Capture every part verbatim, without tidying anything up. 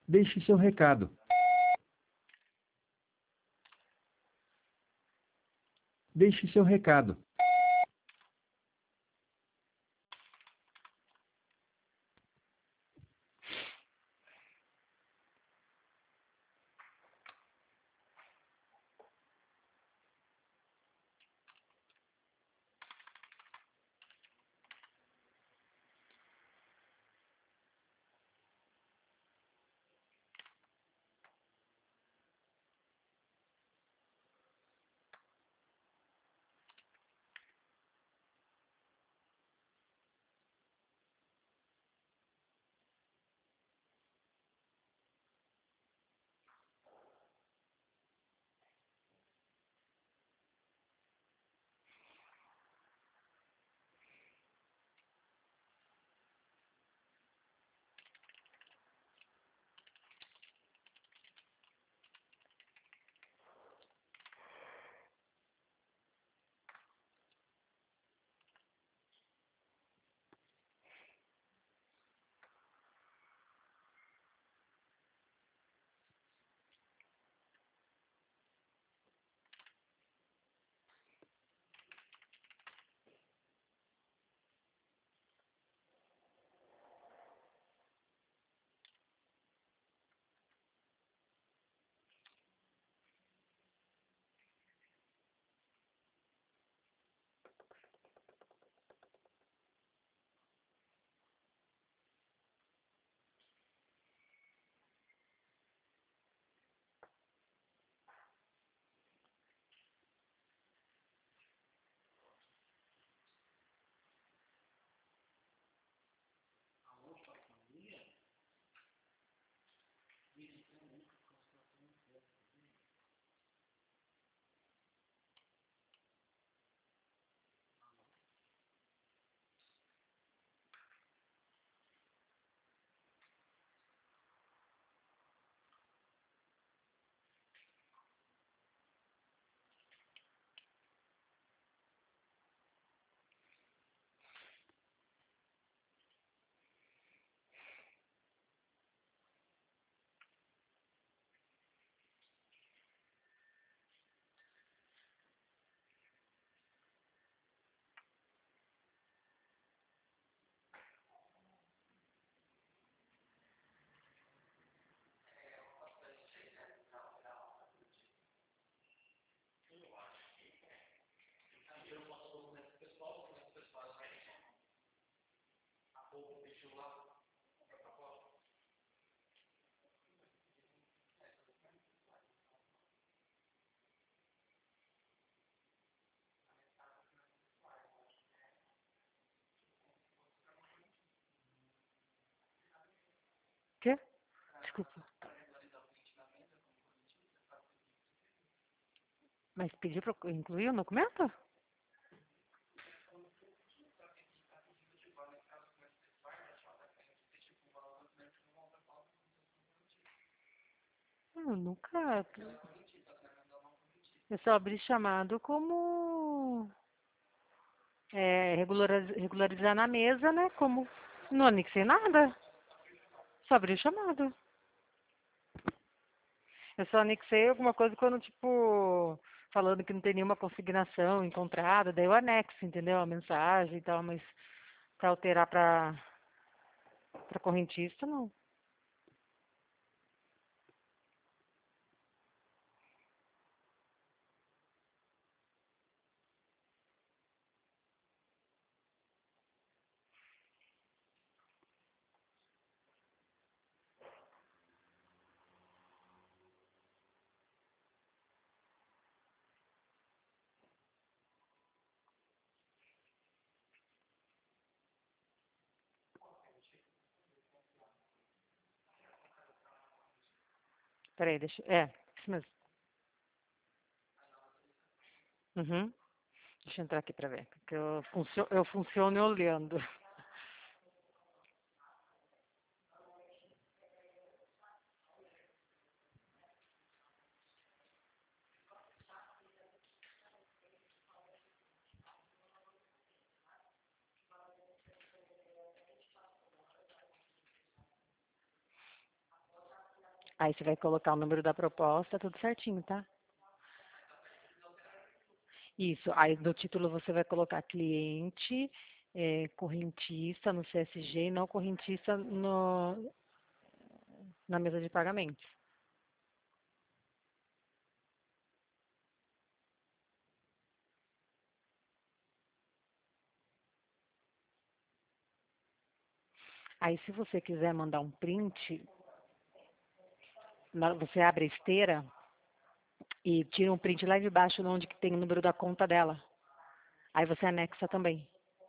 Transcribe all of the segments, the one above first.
Deixe seu recado. Deixe seu recado. Quê? Desculpa. Mas pediu para incluir o documento? Eu nunca. Eu só abri chamado como é, regulariz- regularizar na mesa, né? Como não anexei nada. Só abri chamado. Eu só anexei alguma coisa quando, tipo, falando que não tem nenhuma consignação encontrada, daí eu anexo, entendeu? A mensagem e tal, mas pra alterar pra, pra correntista, não. Peraí, deixa. É, isso mesmo. Uhum. Deixa eu entrar aqui pra ver. Porque eu, funcio, eu funciono olhando. Aí você vai colocar o número da proposta, tudo certinho, tá? Isso. Aí no título você vai colocar cliente, é, correntista no C S G e não correntista no, na mesa de pagamentos. Aí se você quiser mandar um print, na- você abre a esteira e tira um print lá de baixo onde que tem o número da conta dela. Aí você anexa também.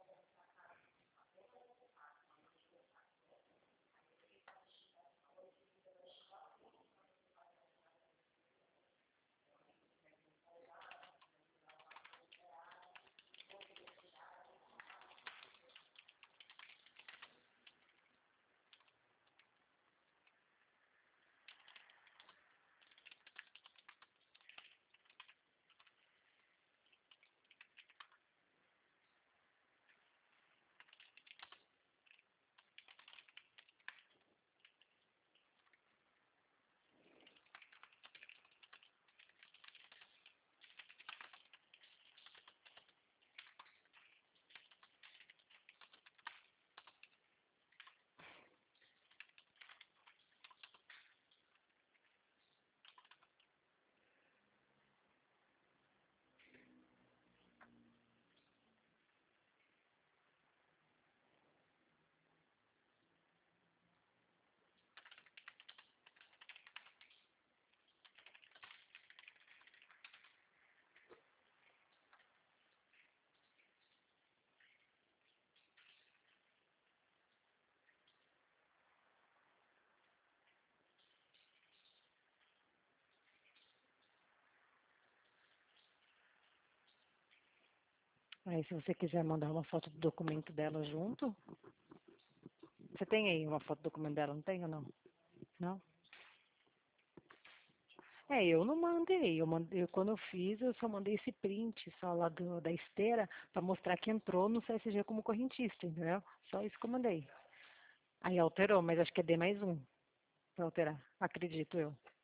Aí se você quiser mandar uma foto do documento dela junto, você tem aí uma foto do documento dela, não tem ou não? Não? É, eu não mandei. Eu mandei, eu- quando eu fiz, eu só mandei esse print só lá do, da esteira para mostrar que entrou no C S G como correntista, entendeu? Só isso que eu mandei. Aí alterou, mas acho que é D mais um para alterar, acredito eu.